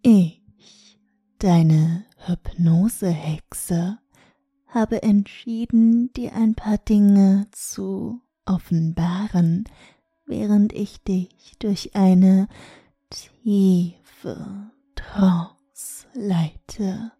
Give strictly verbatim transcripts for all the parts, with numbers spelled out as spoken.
Ich, deine Hypnosehexe, habe entschieden, dir ein paar Dinge zu offenbaren, während ich dich durch eine tiefe Trance leite.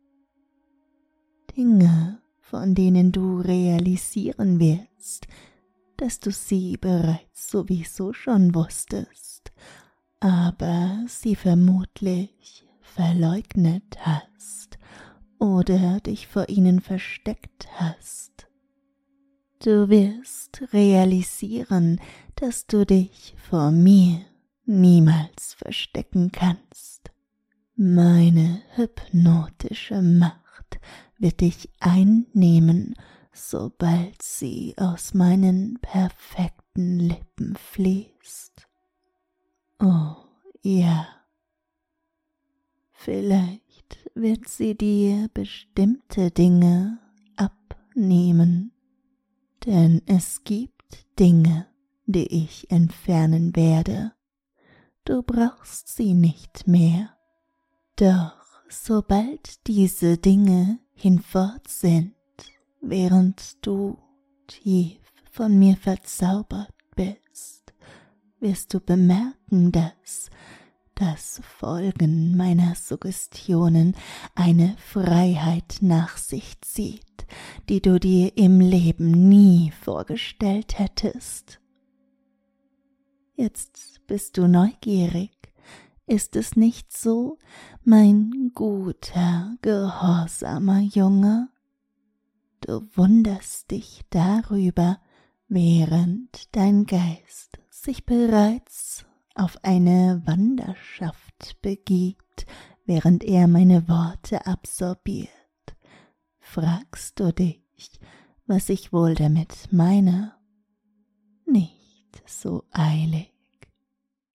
Dinge, von denen du realisieren wirst, dass du sie bereits sowieso schon wusstest, aber sie vermutlich verleugnet hast oder dich vor ihnen versteckt hast. Du wirst realisieren, dass du dich vor mir niemals verstecken kannst. Meine hypnotische Macht wird dich einnehmen, sobald sie aus meinen perfekten Lippen fließt. Oh ja, vielleicht wird sie dir bestimmte Dinge abnehmen, denn es gibt Dinge, die ich entfernen werde. Du brauchst sie nicht mehr. Doch sobald diese Dinge hinfort sind, während du tief von mir verzaubert bist, wirst du bemerken, dass das Folgen meiner Suggestionen eine Freiheit nach sich zieht, die du dir im Leben nie vorgestellt hättest. Jetzt bist du neugierig. Ist es nicht so, mein guter, gehorsamer Junge? Du wunderst dich darüber, während dein Geist sich bereits auf eine Wanderschaft begibt, während er meine Worte absorbiert. Fragst du dich, was ich wohl damit meine? Nicht so eilig.